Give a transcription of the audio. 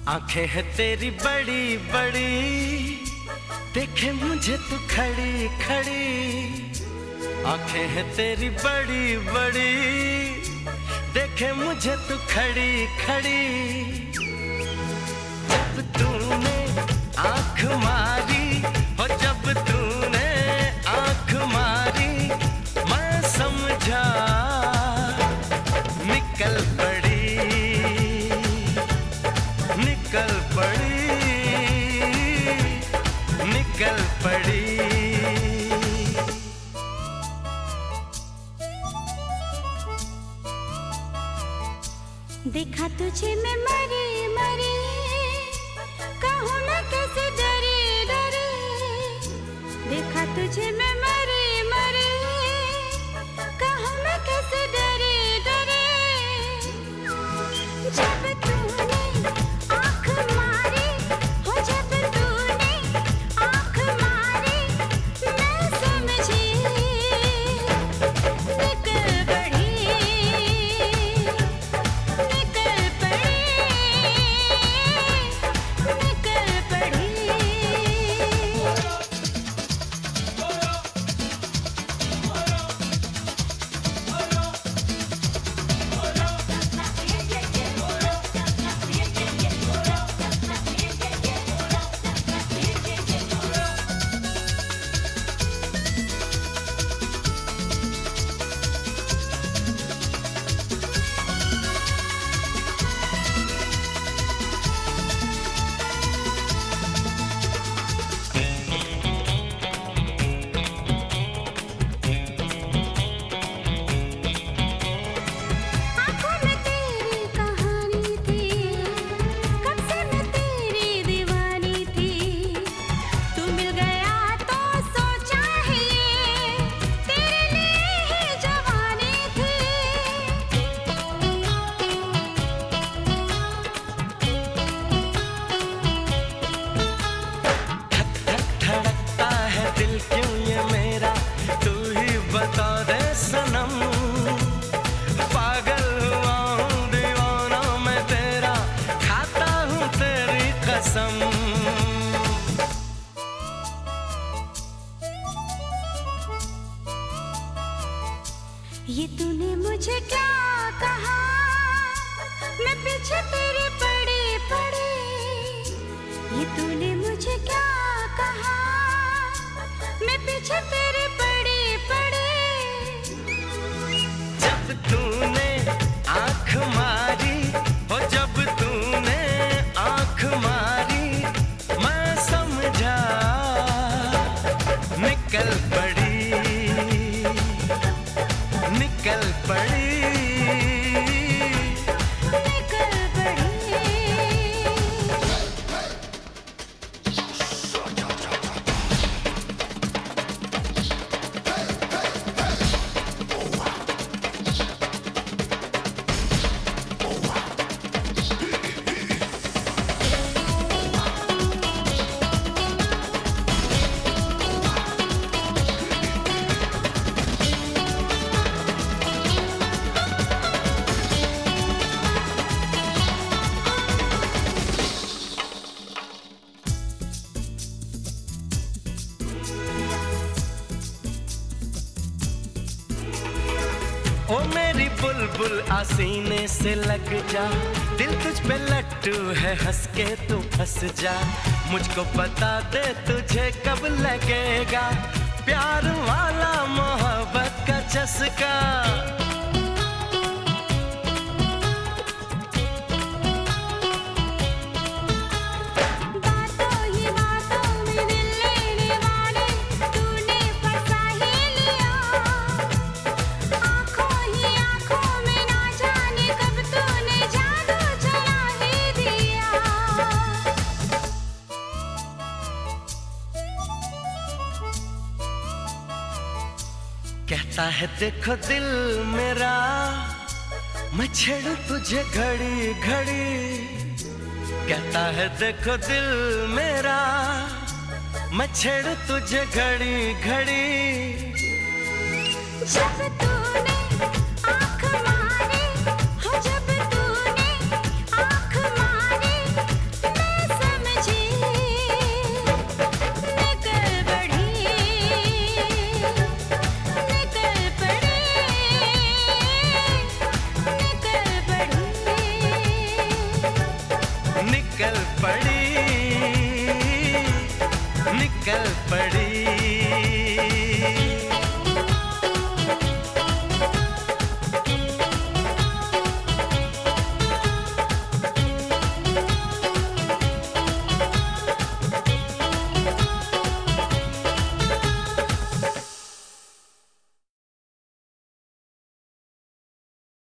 आंखें है तेरी बड़ी बड़ी, देखे मुझे तू खड़ी खड़ी। आंखें है तेरी बड़ी बड़ी, देखे मुझे तू खड़ी खड़ी। जब तूने आंख मारी हो, जब तूने आंख मारी, मैं समझा निकल पड़ी, निकल पड़ी, निकल पड़ी। देखा तुझे मैं मरी मरी, कहूँ मैं कैसे डरी डरी। देखा तुझे मैं मरी मरी, कहूँ मैं कैसे डरी डरी। जब तूने आँख मारी हो, जब तूने आँख मारी, मैं समझी निकल पड़ी, निकल पड़ी, निकल पड़ी। आँखों में तेरी कहानी थी, कब से मैं तेरी दीवानी थी। तू मिल गया तो सोचा है ये, तेरे लिए ही जवानी थी। धड़कता है दिल क्यों ये मेरा, तू ही बता दे सनम। पागल हुआ हूँ दीवाना मैं तेरा, खाता हूँ तेरी कसम। ये तूने मुझे क्या कहा, मैं पीछे तेरे पड़ी पड़ी। ये तूने मुझे क्या कहा, मैं पीछे तेरे पड़ी पड़ी। जब तूने आंख मारी हो, जब तूने आंख मारी, मैं समझा निकल पड़ी, निकल पड़ी, निकल पड़ी। ओ मेरी बुलबुल आसीने से लग जा, दिल तुझ पे लट्टू है, हंस के तू फंस जा। मुझको बता दे तुझे कब लगेगा प्यार वाला मोहब्बत का चस्का। बातों ही बातों में दिल लेने वाले, तूने फंसा ही लिया। आँखों ही आँखों में ना जाने कब तूने जादू चला ही दिया। कहता है देखो दिल मेरा, मैं छेड़ू तुझे घड़ी घड़ी। कहता है देखो दिल मेरा, मैं छेड़ू तुझे घड़ी घड़ी। जब तू